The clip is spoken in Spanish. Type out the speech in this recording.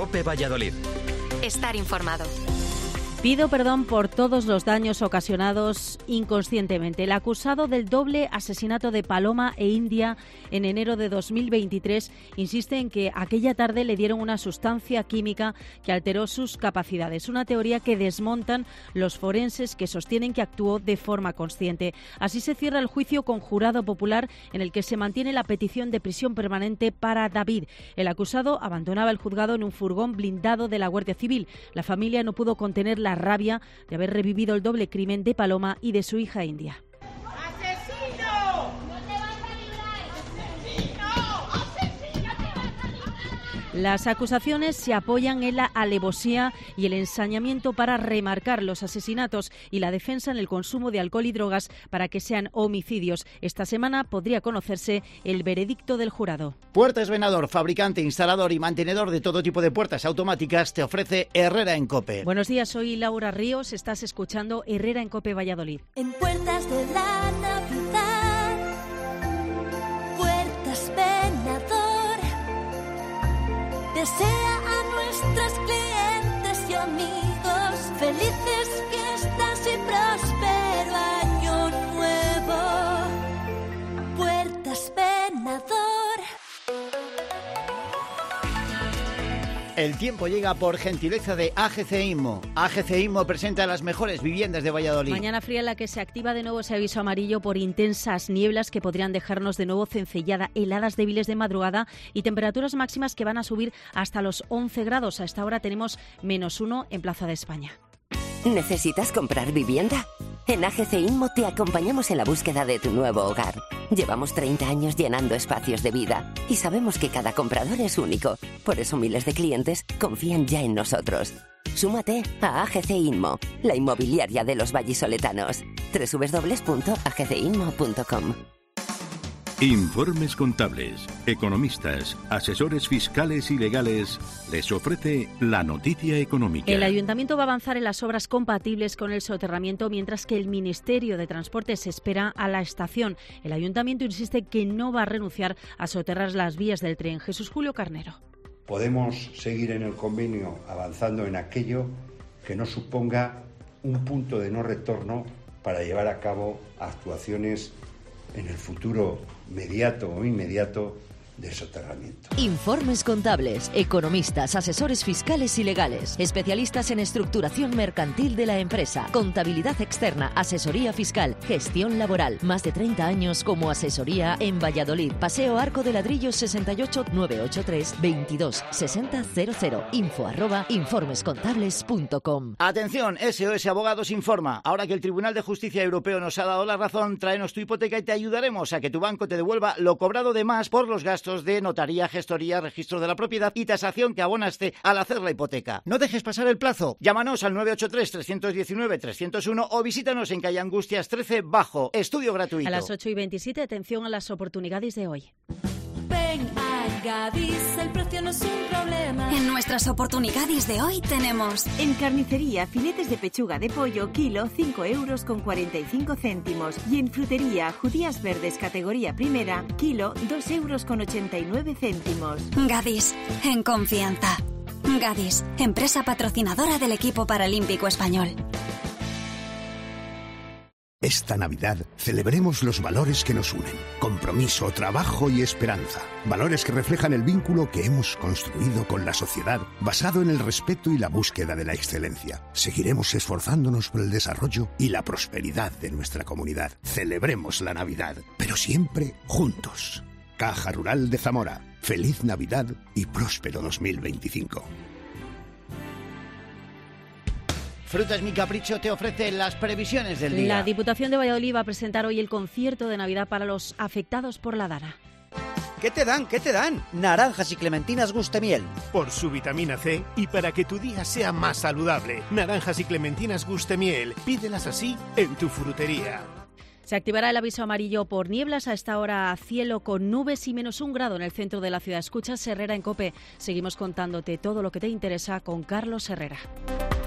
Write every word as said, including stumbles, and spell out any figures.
COPE Valladolid. Estar informado. Pido perdón por todos los daños ocasionados inconscientemente. El acusado del doble asesinato de Paloma e India en enero de dos mil veintitrés insiste en que aquella tarde le dieron una sustancia química que alteró sus capacidades. Una teoría que desmontan los forenses, que sostienen que actuó de forma consciente. Así se cierra el juicio con jurado popular, en el que se mantiene la petición de prisión permanente para David. El acusado abandonaba el juzgado en un furgón blindado de la Guardia Civil. La familia no pudo contener la la rabia de haber revivido el doble crimen de Paloma y de su hija India. ¡Asesino! ¡No te vas a librar! ¡Asesino! ¡Asesino! ¡Te vas a librar! Las acusaciones se apoyan en la alevosía y el ensañamiento para remarcar los asesinatos y la defensa en el consumo de alcohol y drogas para que sean homicidios. Esta semana podría conocerse el veredicto del jurado. Puertas Venador, fabricante, instalador y mantenedor de todo tipo de puertas automáticas, te ofrece Herrera en COPE. Buenos días, soy Laura Ríos, estás escuchando Herrera en COPE Valladolid. En Puertas de la Navidad, Puertas Venador desea a nuestros clientes y amigos felices fiestas y próspero año nuevo. Puertas Venador. El tiempo llega por gentileza de A G C Inmo. A G C Inmo presenta las mejores viviendas de Valladolid. Mañana fría en la que se activa de nuevo ese aviso amarillo por intensas nieblas que podrían dejarnos de nuevo cencellada, heladas débiles de madrugada y temperaturas máximas que van a subir hasta los once grados. A esta hora tenemos menos uno en Plaza de España. ¿Necesitas comprar vivienda? En A G C Inmo te acompañamos en la búsqueda de tu nuevo hogar. Llevamos treinta años llenando espacios de vida y sabemos que cada comprador es único. Por eso miles de clientes confían ya en nosotros. Súmate a A G C Inmo, la inmobiliaria de los vallisoletanos. doble u doble u doble u punto a g c inmo punto com. Informes Contables, economistas, asesores fiscales y legales, les ofrece la noticia económica. El Ayuntamiento va a avanzar en las obras compatibles con el soterramiento, mientras que el Ministerio de Transportes espera a la estación. El Ayuntamiento insiste que no va a renunciar a soterrar las vías del tren. Jesús Julio Carnero. Podemos seguir en el convenio avanzando en aquello que no suponga un punto de no retorno para llevar a cabo actuaciones en el futuro mediato o inmediato de soterramiento. Informes contables, economistas, asesores fiscales y legales, especialistas en estructuración mercantil de la empresa, contabilidad externa, asesoría fiscal, gestión laboral. Más de treinta años como asesoría en Valladolid. Paseo Arco de Ladrillos sesenta y ocho, nueve ocho tres, veintidós sesenta cero cero. Info arroba informescontables punto com. Atención, S O S Abogados informa. Ahora que el Tribunal de Justicia Europeo nos ha dado la razón, tráenos tu hipoteca y te ayudaremos a que tu banco te devuelva lo cobrado de más por los gastos de notaría, gestoría, registro de la propiedad y tasación que abonaste al hacer la hipoteca. No dejes pasar el plazo. Llámanos al nueve ocho tres, tres uno nueve, tres cero uno o visítanos en calle Angustias trece Bajo. Estudio gratuito. A las ocho y veintisiete, atención a las oportunidades de hoy. Ven a Gadis, el precio no es un problema. En nuestras oportunidades de hoy tenemos... En carnicería, filetes de pechuga de pollo, kilo, cinco euros con cuarenta y cinco céntimos. Y en frutería, judías verdes categoría primera, kilo, dos euros con ochenta y nueve céntimos. Gadis, en confianza. Gadis, empresa patrocinadora del equipo paralímpico español. Esta Navidad celebremos los valores que nos unen: compromiso, trabajo y esperanza. Valores que reflejan el vínculo que hemos construido con la sociedad, basado en el respeto y la búsqueda de la excelencia. Seguiremos esforzándonos por el desarrollo y la prosperidad de nuestra comunidad. Celebremos la Navidad, pero siempre juntos. Caja Rural de Zamora. Feliz Navidad y próspero dos mil veinticinco. Frutas Mi Capricho te ofrece las previsiones del día. La Diputación de Valladolid va a presentar hoy el concierto de Navidad para los afectados por la Dana. ¿Qué te dan? ¿Qué te dan? Naranjas y clementinas Gustemiel. Por su vitamina C y para que tu día sea más saludable. Naranjas y clementinas Gustemiel. Pídelas así en tu frutería. Se activará el aviso amarillo por nieblas. A esta hora cielo con nubes y menos un grado en el centro de la ciudad. Escuchas Herrera en COPE. Seguimos contándote todo lo que te interesa con Carlos Herrera.